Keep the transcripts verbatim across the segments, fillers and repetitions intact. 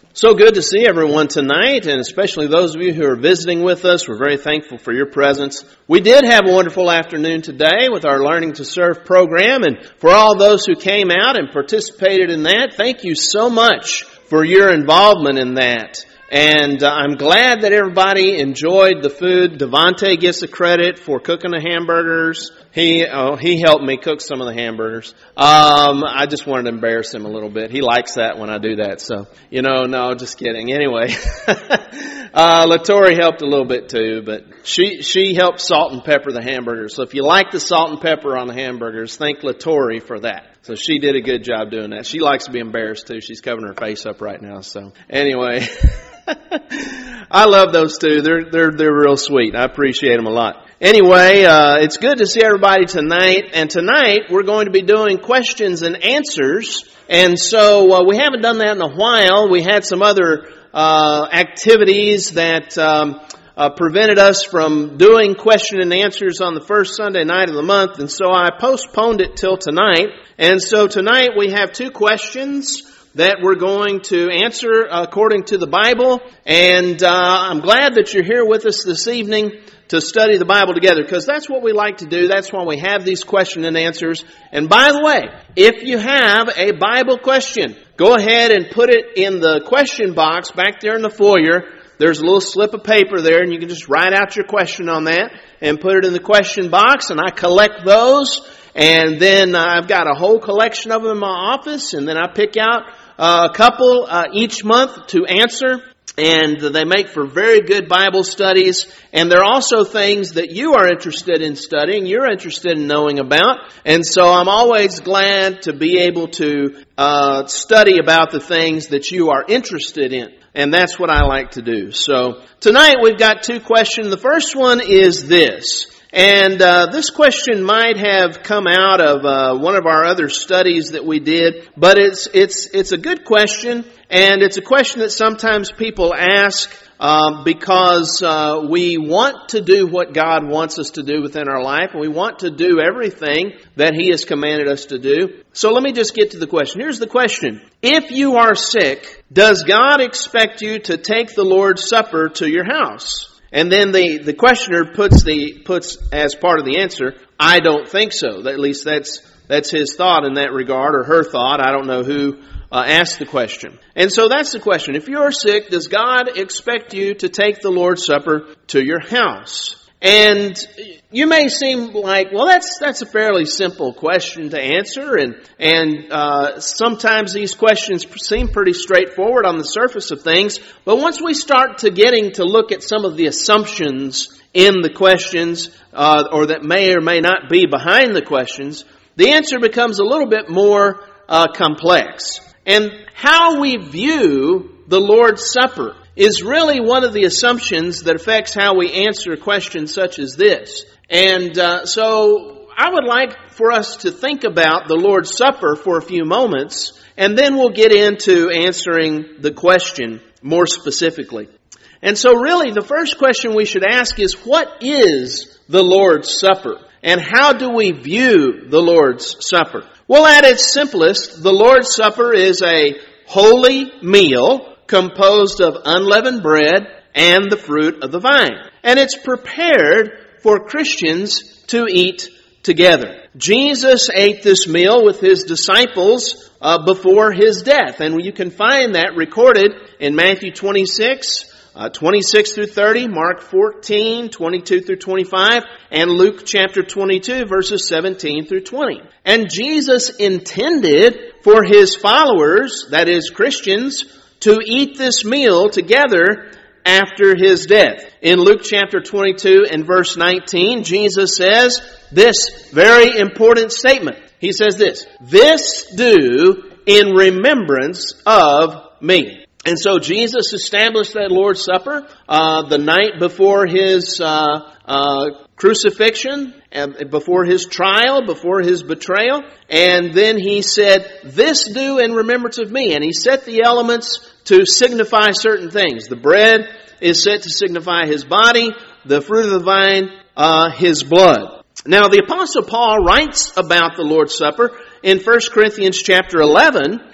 So good to see everyone tonight, and especially those of you who are visiting with us. We're very thankful for your presence. We did have a wonderful afternoon today with our Learning to Serve program, and for all those who came out and participated in that, thank you so much for your involvement in that. And uh, I'm glad that everybody enjoyed the food. Devontae gets the credit for cooking the hamburgers. He oh, he helped me cook some of the hamburgers. Um, I just wanted to embarrass him a little bit. He likes that when I do that. So, you know, no, just kidding. Anyway, uh, LaTorre helped a little bit too, but she she helped salt and pepper the hamburgers. So if you like the salt and pepper on the hamburgers, thank LaTorre for that. So she did a good job doing that. She likes to be embarrassed too. She's covering her face up right now. So anyway. I love those two. They're they're they're real sweet. I appreciate them a lot. Anyway, uh, it's good to see everybody tonight. And tonight we're going to be doing questions and answers. And so uh, we haven't done that in a while. We had some other uh, activities that um, uh, prevented us from doing question and answers on the first Sunday night of the month. And so I postponed it till tonight. And so tonight we have two questions that we're going to answer according to the Bible. And uh, I'm glad that you're here with us this evening to study the Bible together, because that's what we like to do. That's why we have these question and answers. And by the way, if you have a Bible question, go ahead and put it in the question box back there in the foyer. There's a little slip of paper there, and you can just write out your question on that and put it in the question box, and I collect those. And then I've got a whole collection of them in my office, and then I pick out Uh, a couple uh, each month to answer, and they make for very good Bible studies. And they're also things that you are interested in studying, you're interested in knowing about. And so I'm always glad to be able to uh, study about the things that you are interested in. And that's what I like to do. So tonight we've got two questions. The first one is this. And uh, this question might have come out of uh, one of our other studies that we did, but it's it's it's a good question, and it's a question that sometimes people ask uh, because uh, we want to do what God wants us to do within our life, and we want to do everything that He has commanded us to do. So let me just get to the question. Here's the question. If you are sick, does God expect you to take the Lord's Supper to your house? And then the, the questioner puts the puts as part of the answer, I don't think so. At least that's that's his thought in that regard, or her thought. I don't know who uh, asked the question. And so that's the question. If you're sick, does God expect you to take the Lord's Supper to your house? And you may seem like, well, that's that's a fairly simple question to answer, and and uh, sometimes these questions seem pretty straightforward on the surface of things. But once we start to getting to look at some of the assumptions in the questions, uh, or that may or may not be behind the questions, the answer becomes a little bit more uh, complex. And how we view the Lord's Supper is really one of the assumptions that affects how we answer questions such as this. And uh, so I would like for us to think about the Lord's Supper for a few moments, and then we'll get into answering the question more specifically. And so really the first question we should ask is, what is the Lord's Supper? And how do we view the Lord's Supper? Well, at its simplest, the Lord's Supper is a holy meal composed of unleavened bread and the fruit of the vine. And it's prepared for Christians to eat together. Jesus ate this meal with His disciples uh, before His death. And you can find that recorded in Matthew twenty-six, uh, twenty-six through thirty, Mark fourteen, twenty-two through twenty-five, and Luke chapter twenty-two, verses seventeen through twenty. And Jesus intended for His followers, that is Christians, to eat this meal together after His death. In Luke chapter twenty-two and verse nineteen, Jesus says this very important statement. He says this, "This do in remembrance of me." And so Jesus established that Lord's Supper uh, the night before His uh, uh, crucifixion, and before His trial, before His betrayal. And then He said, "This do in remembrance of me." And He set the elements to signify certain things. The bread is set to signify His body, the fruit of the vine, uh, His blood. Now the Apostle Paul writes about the Lord's Supper in First Corinthians chapter eleven,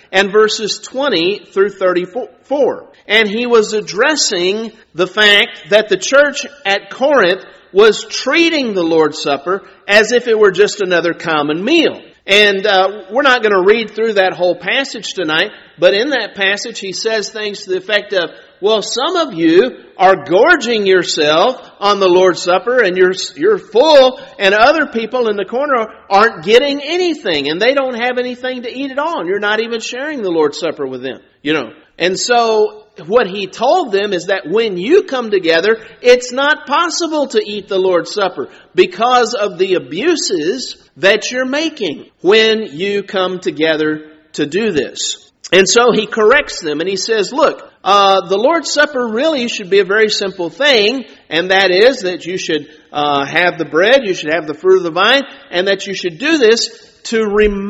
and verses twenty through thirty-four. And he was addressing the fact that the church at Corinth was treating the Lord's Supper as if it were just another common meal. And uh, we're not going to read through that whole passage tonight, but in that passage he says things to the effect of, well, some of you are gorging yourself on the Lord's Supper and you're you're full, and other people in the corner aren't getting anything and they don't have anything to eat at all, and you're not even sharing the Lord's Supper with them, you know. And so what he told them is that when you come together, it's not possible to eat the Lord's Supper because of the abuses that you're making when you come together to do this. And so he corrects them and he says, look, uh, the Lord's Supper really should be a very simple thing, and that is that you should uh, have the bread, you should have the fruit of the vine, and that you should do this to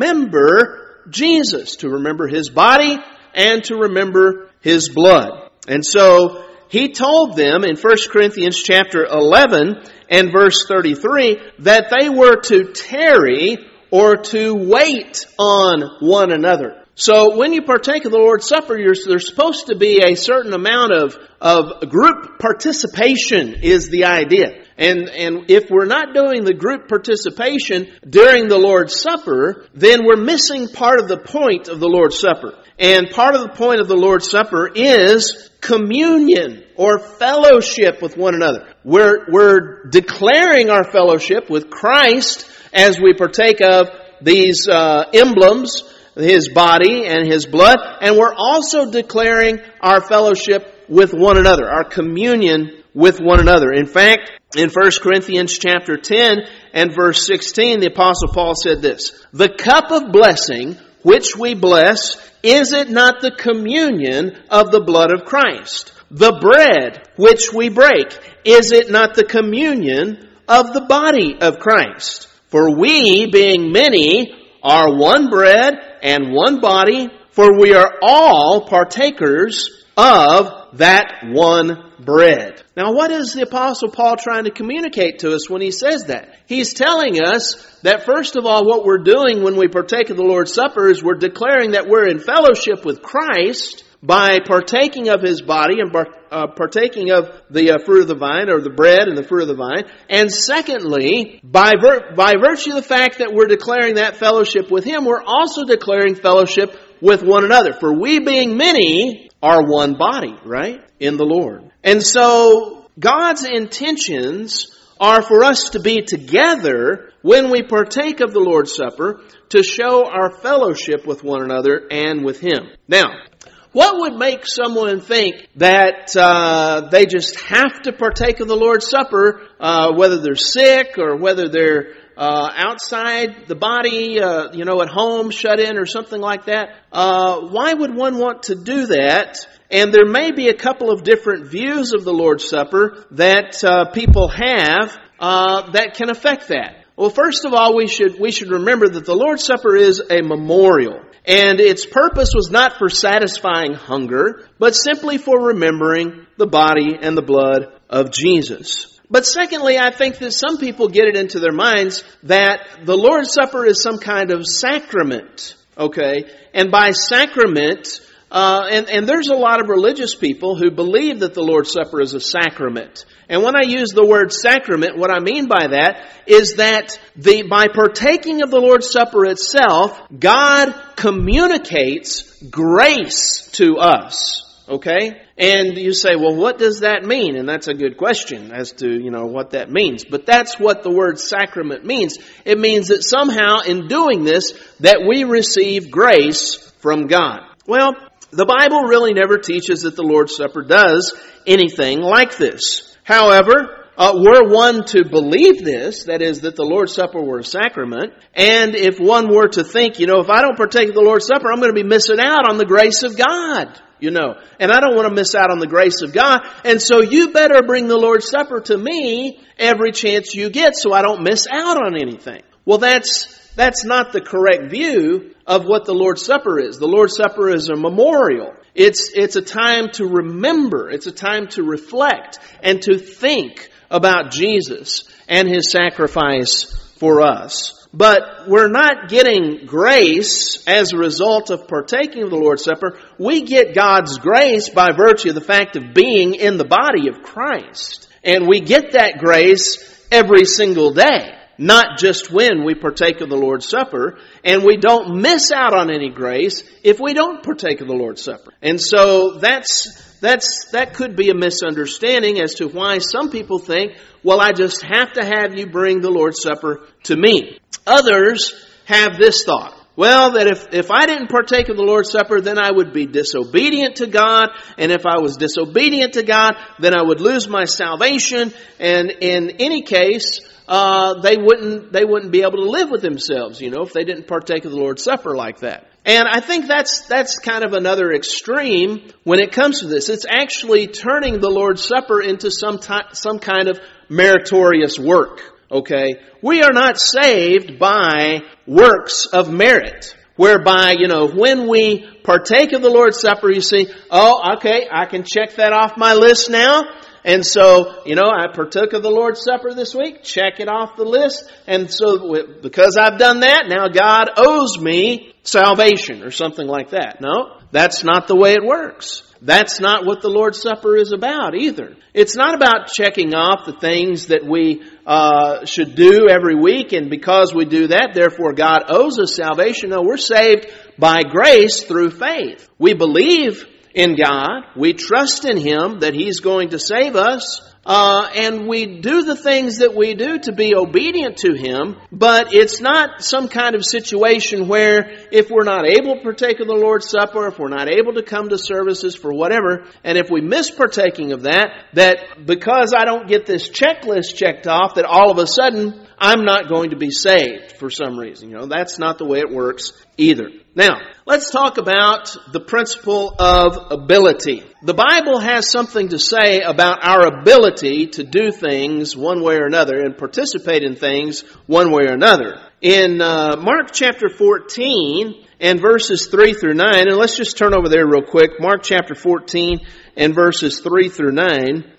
remember Jesus, to remember His body and to remember His blood. And so he told them in First Corinthians chapter eleven and verse thirty-three that they were to tarry or to wait on one another. So when you partake of the Lord's Supper, you're, there's supposed to be a certain amount of, of group participation is the idea. And, and if we're not doing the group participation during the Lord's Supper, then we're missing part of the point of the Lord's Supper. And part of the point of the Lord's Supper is communion or fellowship with one another. We're, we're declaring our fellowship with Christ as we partake of these uh, emblems, His body and His blood, and we're also declaring our fellowship with one another, our communion with one another. In fact, in First Corinthians chapter ten and verse sixteen, the Apostle Paul said this, "The cup of blessing which we bless, is it not the communion of the blood of Christ? The bread which we break, is it not the communion of the body of Christ? For we, being many, are one bread and one body, for we are all partakers of that one bread." Now, what is the Apostle Paul trying to communicate to us when he says that? He's telling us that, first of all, what we're doing when we partake of the Lord's Supper is we're declaring that we're in fellowship with Christ by partaking of His body and uh, partaking of the uh, fruit of the vine, or the bread and the fruit of the vine. And secondly, by, vir- by virtue of the fact that we're declaring that fellowship with Him, we're also declaring fellowship with one another. For we, being many, are one body, right, in the Lord. And so God's intentions are for us to be together when we partake of the Lord's Supper to show our fellowship with one another and with Him. Now, what would make someone think that uh, they just have to partake of the Lord's Supper, uh, whether they're sick or whether they're uh, outside the body, uh, you know, at home, shut in or something like that? Uh, why would one want to do that? And there may be a couple of different views of the Lord's Supper that uh, people have uh, that can affect that. Well, first of all, we should we should remember that the Lord's Supper is a memorial. And its purpose was not for satisfying hunger, but simply for remembering the body and the blood of Jesus. But secondly, I think that some people get it into their minds that the Lord's Supper is some kind of sacrament. Okay? And by sacrament, uh, and, and there's a lot of religious people who believe that the Lord's Supper is a sacrament. And when I use the word sacrament, what I mean by that is that the by partaking of the Lord's Supper itself, God communicates grace to us. Okay? And you say, well, what does that mean? And that's a good question as to, you know, what that means. But that's what the word sacrament means. It means that somehow in doing this, that we receive grace from God. Well, the Bible really never teaches that the Lord's Supper does anything like this. However, uh, were one to believe this, that is, that the Lord's Supper were a sacrament, and if one were to think, you know, if I don't partake of the Lord's Supper, I'm going to be missing out on the grace of God, you know, and I don't want to miss out on the grace of God, and so you better bring the Lord's Supper to me every chance you get so I don't miss out on anything. Well, that's That's not the correct view of what the Lord's Supper is. The Lord's Supper is a memorial. It's, it's a time to remember. It's a time to reflect and to think about Jesus and His sacrifice for us. But we're not getting grace as a result of partaking of the Lord's Supper. We get God's grace by virtue of the fact of being in the body of Christ. And we get that grace every single day, not just when we partake of the Lord's Supper. And we don't miss out on any grace if we don't partake of the Lord's Supper. And so that's that's that could be a misunderstanding as to why some people think, well, I just have to have you bring the Lord's Supper to me. Others have this thought. Well, that if, if I didn't partake of the Lord's Supper, then I would be disobedient to God. And if I was disobedient to God, then I would lose my salvation. And in any case, uh, they wouldn't, they wouldn't be able to live with themselves, you know, if they didn't partake of the Lord's Supper like that. And I think that's, that's kind of another extreme when it comes to this. It's actually turning the Lord's Supper into some ty- some kind of meritorious work. Okay? We are not saved by works of merit, whereby, you know, when we partake of the Lord's Supper, you see, oh, okay, I can check that off my list now. And so, you know, I partook of the Lord's Supper this week, check it off the list. And so, because I've done that, now God owes me salvation or something like that. No, that's not the way it works. That's not what the Lord's Supper is about either. It's not about checking off the things that we uh, should do every week, and because we do that, therefore God owes us salvation. No, we're saved by grace through faith. We believe in God. We trust in Him that He's going to save us. Uh, and we do the things that we do to be obedient to Him, but it's not some kind of situation where if we're not able to partake of the Lord's Supper, if we're not able to come to services for whatever, and if we miss partaking of that, that because I don't get this checklist checked off, that all of a sudden I'm not going to be saved for some reason. You know, that's not the way it works either. Now, let's talk about the principle of ability. The Bible has something to say about our ability to do things one way or another and participate in things one way or another. In uh, Mark chapter fourteen and verses three through nine, and let's just turn over there real quick. Mark chapter fourteen and verses three through nine.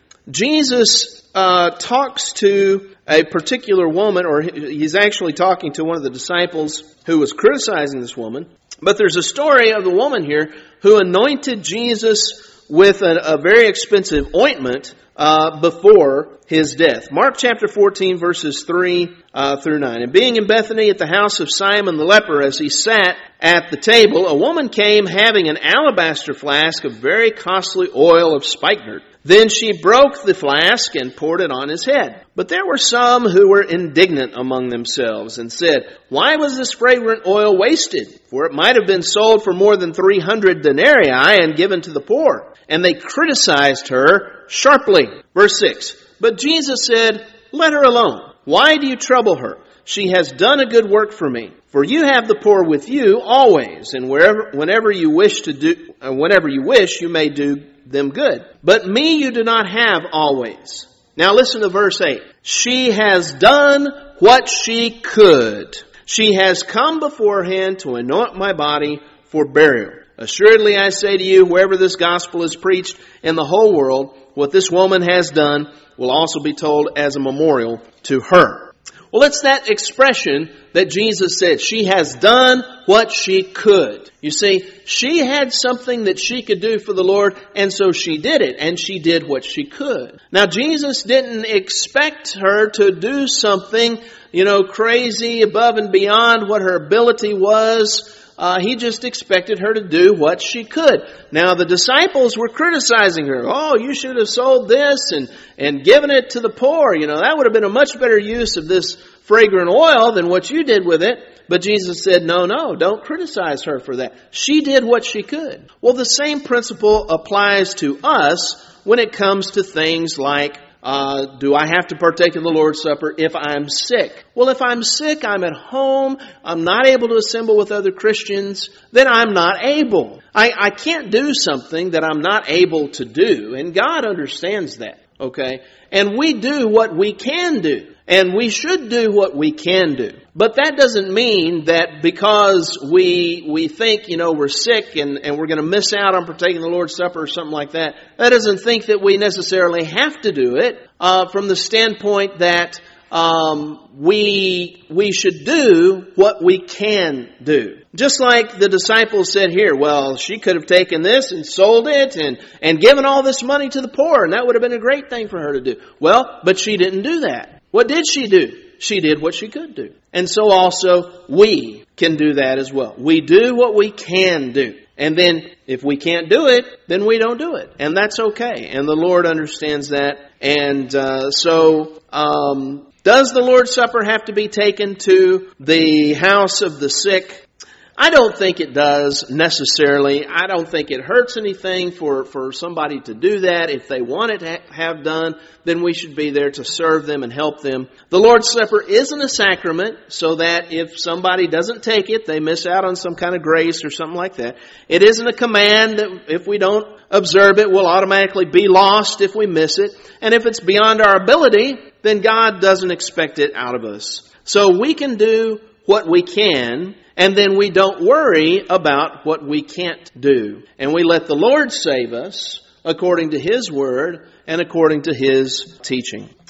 Jesus uh, talks to a particular woman, or he's actually talking to one of the disciples who was criticizing this woman. But there's a story of the woman here who anointed Jesus with a, a very expensive ointment uh, before His death. Mark chapter fourteen, verses three uh, through nine. And being in Bethany at the house of Simon the leper, as he sat at the table, a woman came having an alabaster flask of very costly oil of spikenard. Then she broke the flask and poured it on his head. But there were some who were indignant among themselves and said, "Why was this fragrant oil wasted? For it might have been sold for more than three hundred denarii and given to the poor." And they criticized her sharply. Verse six. But Jesus said, "Let her alone. Why do you trouble her? She has done a good work for me. For you have the poor with you always, and wherever, whenever you wish to do, uh, whenever you wish, you may do them good. But me you do not have always." Now listen to verse eight. "She has done what she could. She has come beforehand to anoint my body for burial. Assuredly I say to you, wherever this gospel is preached in the whole world, what this woman has done will also be told as a memorial to her." Well, it's that expression that Jesus said. She has done what she could. You see, she had something that she could do for the Lord, and so she did it, and she did what she could. Now, Jesus didn't expect her to do something, you know, crazy above and beyond what her ability was. Uh, he just expected her to do what she could. Now, the disciples were criticizing her. "Oh, you should have sold this and, and given it to the poor. You know, that would have been a much better use of this fragrant oil than what you did with it." But Jesus said, no, no, don't criticize her for that. She did what she could. Well, the same principle applies to us when it comes to things like Uh, do I have to partake of the Lord's Supper if I'm sick? Well, if I'm sick, I'm at home, I'm not able to assemble with other Christians, then I'm not able. I, I can't do something that I'm not able to do, and God understands that, okay? And we do what we can do, and we should do what we can do. But that doesn't mean that because we we think, you know, we're sick and, and we're going to miss out on partaking the Lord's Supper or something like that, that doesn't think that we necessarily have to do it uh, from the standpoint that um, we we should do what we can do. Just like the disciples said here, well, she could have taken this and sold it and, and given all this money to the poor, and that would have been a great thing for her to do. Well, but she didn't do that. What did she do? She did what she could do. And so also we can do that as well. We do what we can do. And then if we can't do it, then we don't do it. And that's okay. And the Lord understands that. And uh, so um, does the Lord's Supper have to be taken to the house of the sick? I don't think it does necessarily. I don't think it hurts anything for, for somebody to do that. If they want it to ha- have done, then we should be there to serve them and help them. The Lord's Supper isn't a sacrament, so that if somebody doesn't take it, they miss out on some kind of grace or something like that. It isn't a command that if we don't observe it, we'll automatically be lost if we miss it. And if it's beyond our ability, then God doesn't expect it out of us. So we can do what we can, and then we don't worry about what we can't do. And we let the Lord save us according to His Word and according to His teaching.